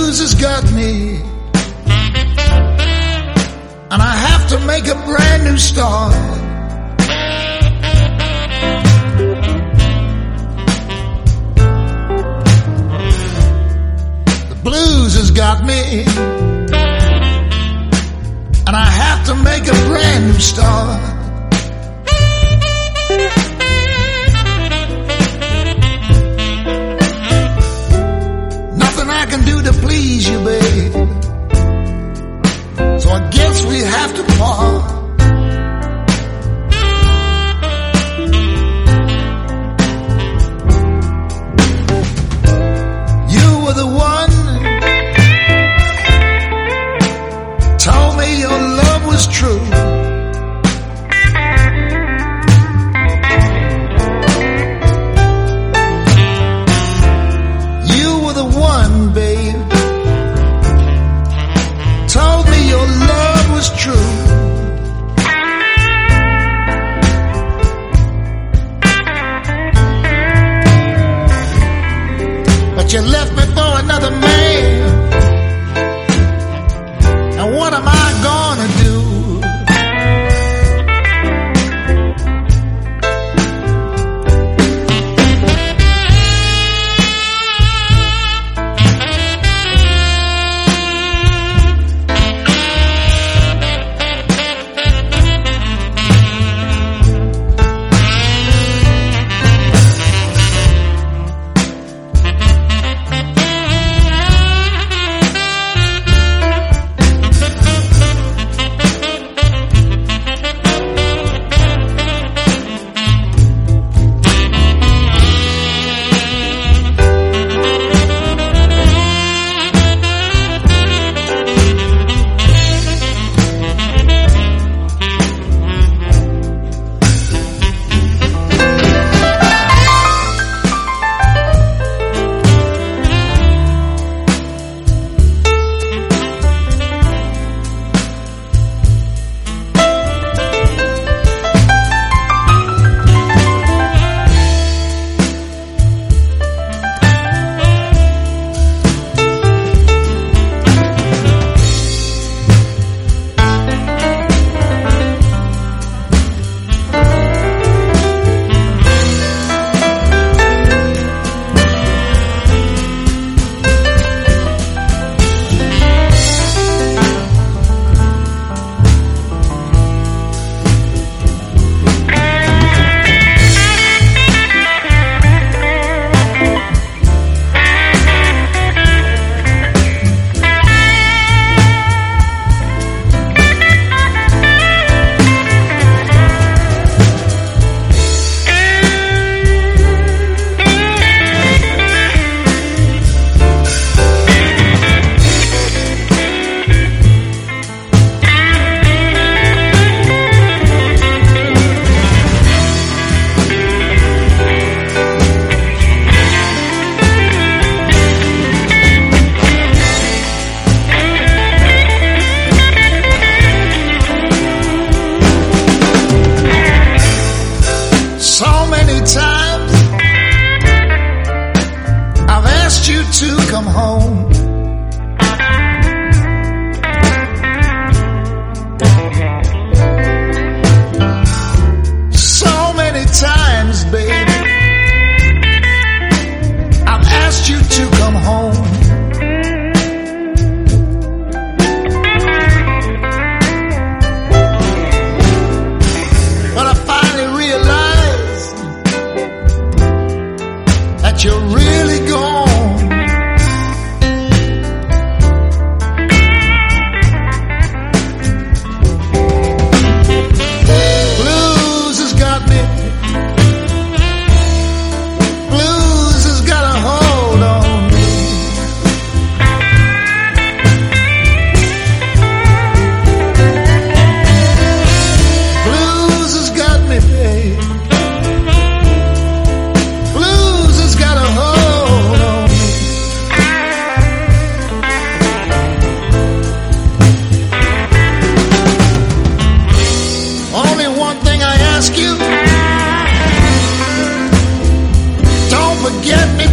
blues has got me, and I have to make a brand new start. The blues has got me, and I have to make a brand new start. Nothing I can do to please you, babe, so I guess we have to part. You were the one, told me your love was true. You were the one, babe, told me your love was true. But you left me for another man, and what am I gonna do? Come home. So many times, baby, I've asked you to come home. But I finally realized that you're really gone. Forget me